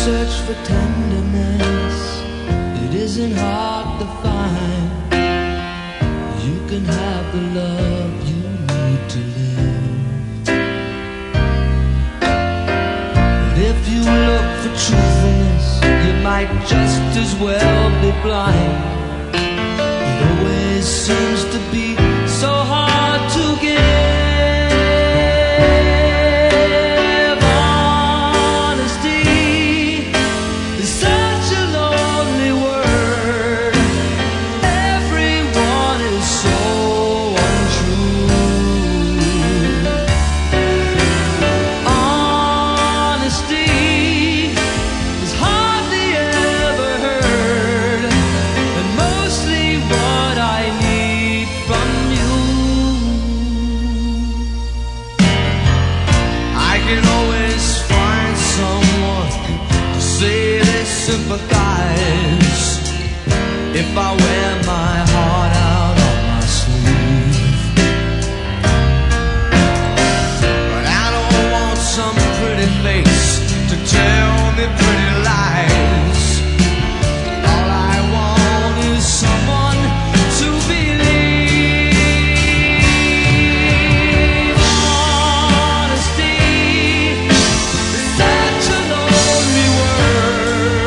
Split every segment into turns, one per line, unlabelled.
search for tenderness, it isn't hard to find. You can have the love you need to live. But if you look for truthfulness, you might just as well be blind. It always seems to be so hard to give. Sympathize if I wear my heart out on my sleeve. But I don't want some pretty face to tell me pretty lies. All I want is someone to believe. Honesty is such a lonely word.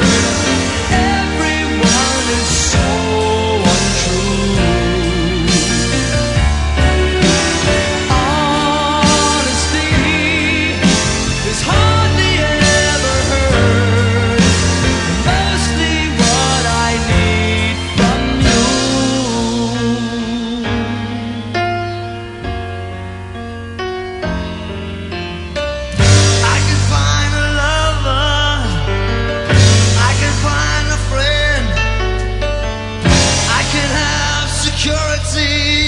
Security